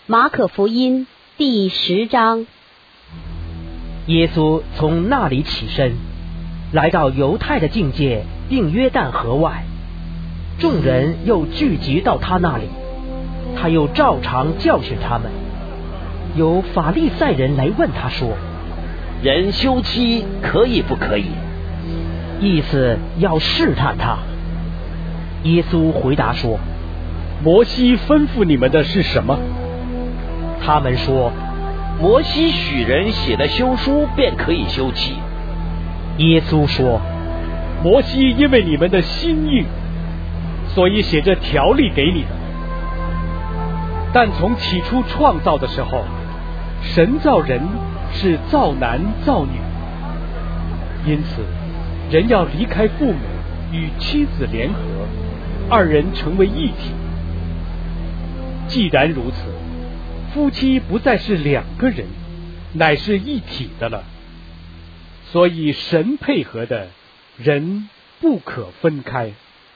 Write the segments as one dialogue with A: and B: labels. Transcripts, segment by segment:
A: 马可福音第10章。
B: 耶稣从那里起身，来到犹太的境界，并约旦河外，众人又聚集到他那里，他又照常教训他们。有法利赛人来问他说：
C: 人休妻可以不可以？
B: 意思要试探他。耶稣回答说：
D: 摩西吩咐你们的是什么？
B: 他们说：
C: 摩西许人写的休书便可以休妻。
B: 耶稣说：
D: 摩西因为你们的心硬，所以写这条例给你们。但从起初创造的时候，神造人是造男造女，因此人要离开父母，与妻子联合，二人成为一体。既然如此，夫妻不再是两个人，乃是一体的了。所以神配合的，人不可分开。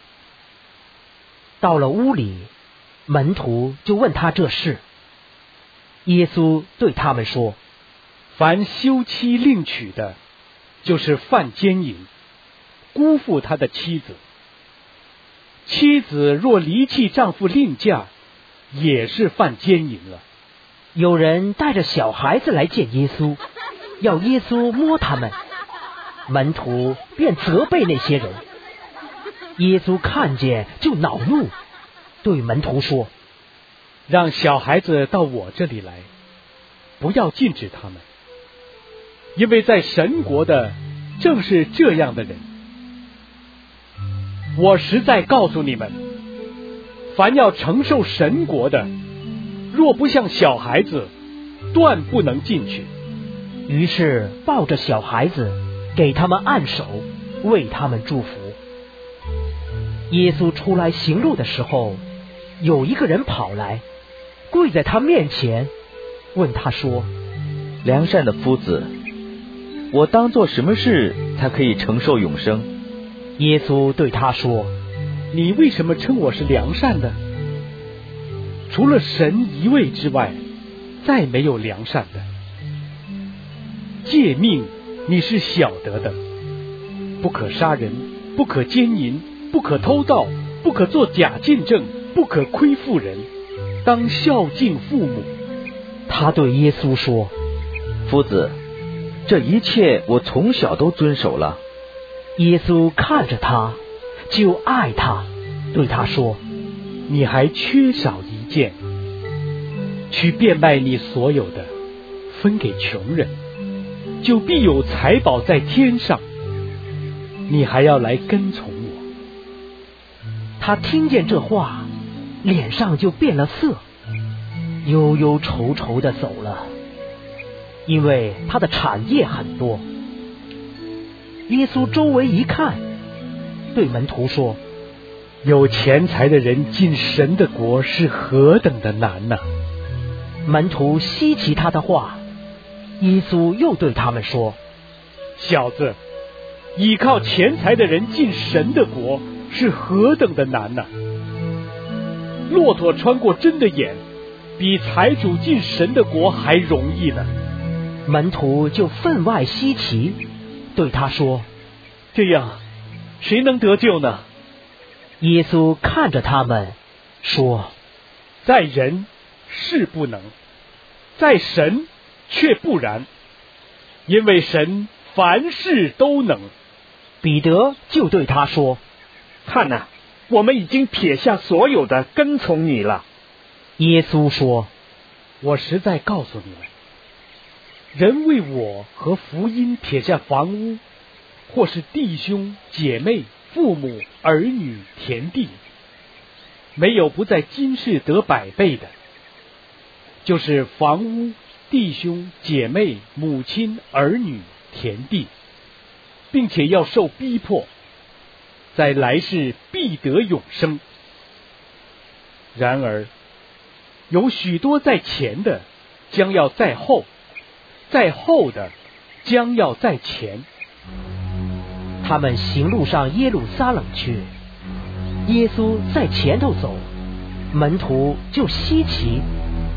B: 到了屋里，门徒就问他这事。耶稣对他们说：
D: 凡休妻另娶的，就是犯奸淫，辜负他的妻子。妻子若离弃丈夫另嫁，也是犯奸淫了。
B: 有人带着小孩子来见耶稣，要耶稣摸他们，门徒便责备那些人。耶稣看见就恼怒，对门徒说：
D: 让小孩子到我这里来，不要禁止他们，因为在神国的正是这样的人。我实在告诉你们，凡要承受神国的，若不像小孩子，断不能进去。
B: 于是抱着小孩子，给他们按手，为他们祝福。耶稣出来行路的时候，有一个人跑来，跪在他面前，问他说：
E: 良善的夫子，我当做什么事才可以承受永生？
B: 耶稣对他说：
D: 你为什么称我是良善的？除了神一位之外，再没有良善的。诫命你是晓得的，不可杀人，不可奸淫，不可偷盗，不可作假见证，不可亏负人，当孝敬父母。
B: 他对耶稣说：
E: 夫子，这一切我从小都遵守了。
B: 耶稣看着他，就爱他，对他说：
D: 你还缺少一件，去变卖你所有的，分给穷人，就必有财宝在天上。你还要来跟从我。
B: 他听见这话，脸上就变了色，忧忧愁愁地走了，因为他的产业很多。耶稣周围一看，对门徒说：
D: 有钱财的人进神的国是何等的难呐！
B: 门徒稀奇他的话。耶稣又对他们说：
D: 小子，依靠钱财的人进神的国是何等的难呐！骆驼穿过针的眼，比财主进神的国还容易呢。
B: 门徒就分外稀奇，对他说：
D: 这样，谁能得救呢？
B: 耶稣看着他们说：
D: 在人是不能，在神却不然，因为神凡事都能。
B: 彼得就对他说：
F: 看哪，我们已经撇下所有的跟从你了。
B: 耶稣说：
D: 我实在告诉你们，人为我和福音撇下房屋，或是弟兄姐妹、父母、儿女、田地，没有不在今世得100倍的，就是房屋、弟兄姐妹、母亲、儿女、田地，并且要受逼迫，在来世必得永生。然而有许多在前的，将要在后；在后的，将要在前。
B: 他们行路上耶路撒冷去，耶稣在前头走，门徒就稀奇，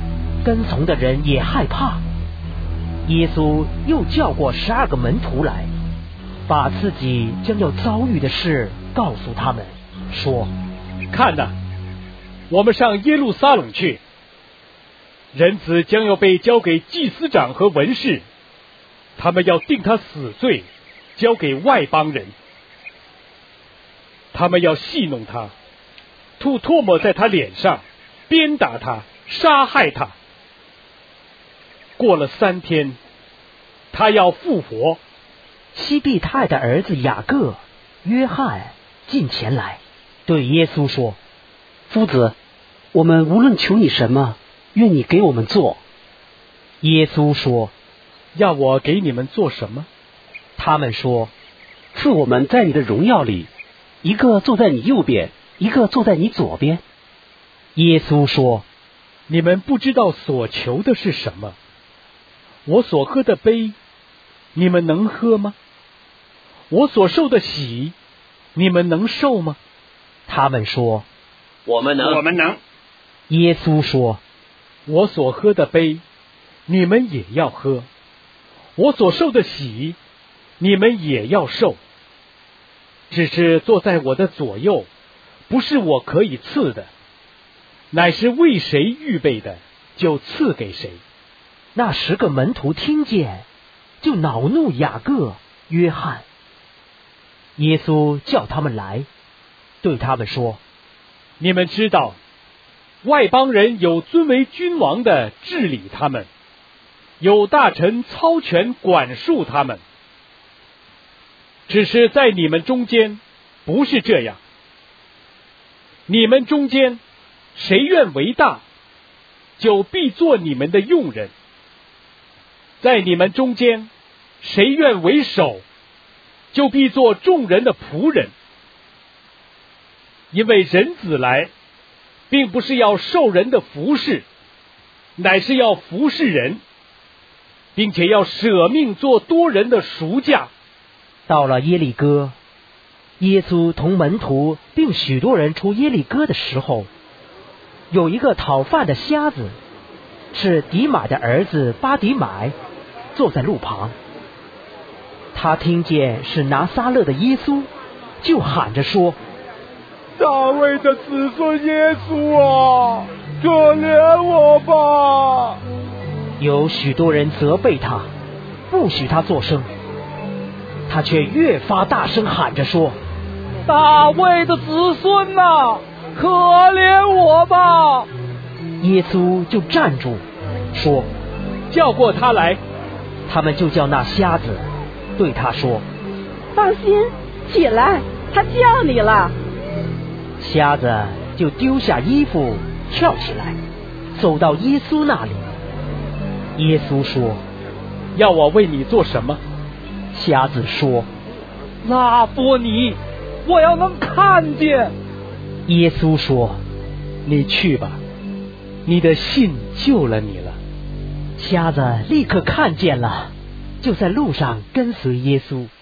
B: 跟从的人也害怕。耶稣又叫过12个门徒来，把自己将要遭遇的事告诉他们，说：
D: 看哪，我们上耶路撒冷去，人子将要被交给祭司长和文士，他们要定他死罪，交给外邦人。他们要戏弄他，吐唾沫在他脸上，鞭打他，杀害他。过了3天，他要复活。
B: 西庇太的儿子雅各、约翰近前来，对耶稣说：
G: 夫子，我们无论求你什么，愿你给我们做。
B: 耶稣说：
D: 要我给你们做什么？
B: 他们说：
G: 赐我们在你的荣耀里，一个坐在你右边，一个坐在你左边。
B: 耶稣说：
D: 你们不知道所求的是什么。我所喝的杯，你们能喝吗？我所受的洗，你们能受吗？
B: 他们说：
C: 我们能。
B: 耶稣说：
D: 我所喝的杯，你们也要喝；我所受的洗，你们也要受。只是坐在我的左右，不是我可以赐的，乃是为谁预备的，就赐给谁。
B: 那10个门徒听见，就恼怒雅各、约翰。耶稣叫他们来，对他们说：
D: 你们知道，外邦人有尊为君王的治理他们，有大臣操权管束他们。只是在你们中间不是这样。你们中间谁愿为大，就必做你们的用人；在你们中间谁愿为首，就必做众人的仆人。因为人子来，并不是要受人的服侍，乃是要服侍人，并且要舍命做多人的赎价。
B: 到了耶利哥，耶稣同门徒并许多人出耶利哥的时候，有一个讨饭的瞎子，是底买的儿子巴底买，坐在路旁。他听见是拿撒勒的耶稣，就喊着说：
F: 大卫的子孙耶稣啊，可怜我吧！
B: 有许多人责备他，不许他作声。他却越发大声喊着说：
F: 大卫的子孙啊，可怜我吧！
B: 耶稣就站住，说：
D: 叫过他来。
B: 他们就叫那瞎子，对他说：
A: 放心，起来，他叫你了。
B: 瞎子就丢下衣服，跳起来，走到耶稣那里。耶稣说：
D: 要我为你做什么？
B: 瞎子说：
F: 拉波尼，我要能看见。
B: 耶稣说：
D: 你去吧，你的信救了你了。
B: 瞎子立刻看见了，就在路上跟随耶稣。